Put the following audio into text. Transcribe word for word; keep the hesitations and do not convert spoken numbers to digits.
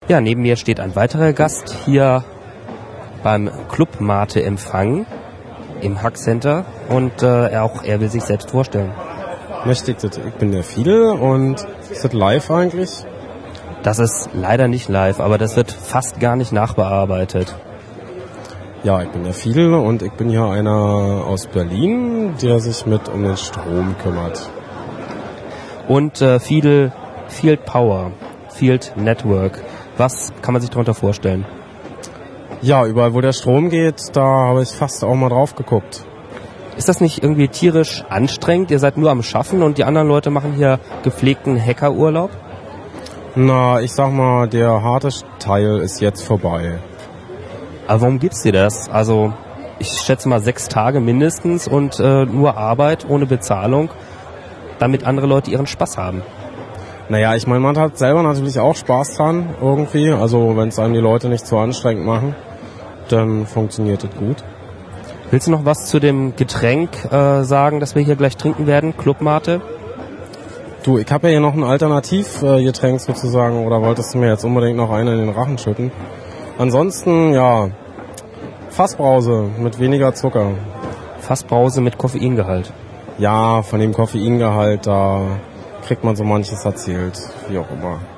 Ja, neben mir steht ein weiterer Gast hier beim Club Mate Empfang im Hack Center und äh, er auch er will sich selbst vorstellen. Mächtig, ich bin der Fidel und ist das live eigentlich? Das ist leider nicht live, aber das wird fast gar nicht nachbearbeitet. Ja, ich bin der Fidel und ich bin hier einer aus Berlin, der sich mit um den Strom kümmert. Und äh, Fidel, Field Power, Field Network. Was kann man sich darunter vorstellen? Ja, überall wo der Strom geht, da habe ich fast auch mal drauf geguckt. Ist das nicht irgendwie tierisch anstrengend? Ihr seid nur am Schaffen und die anderen Leute machen hier gepflegten Hackerurlaub? Na, ich sag mal, der harte Teil ist jetzt vorbei. Aber warum gibt's dir das? Also, ich schätze mal sechs Tage mindestens und äh, nur Arbeit ohne Bezahlung, damit andere Leute ihren Spaß haben. Naja, ich meine, man hat selber natürlich auch Spaß dran irgendwie. Also, wenn es einem die Leute nicht zu anstrengend machen, dann funktioniert das gut. Willst du noch was zu dem Getränk äh, sagen, das wir hier gleich trinken werden? Club Mate? Du, ich habe ja hier noch ein Alternativgetränk sozusagen. Oder wolltest du mir jetzt unbedingt noch einen in den Rachen schütten? Ansonsten, ja, Fassbrause mit weniger Zucker. Fassbrause mit Koffeingehalt? Ja, von dem Koffeingehalt, da kriegt man so manches erzählt, wie auch immer.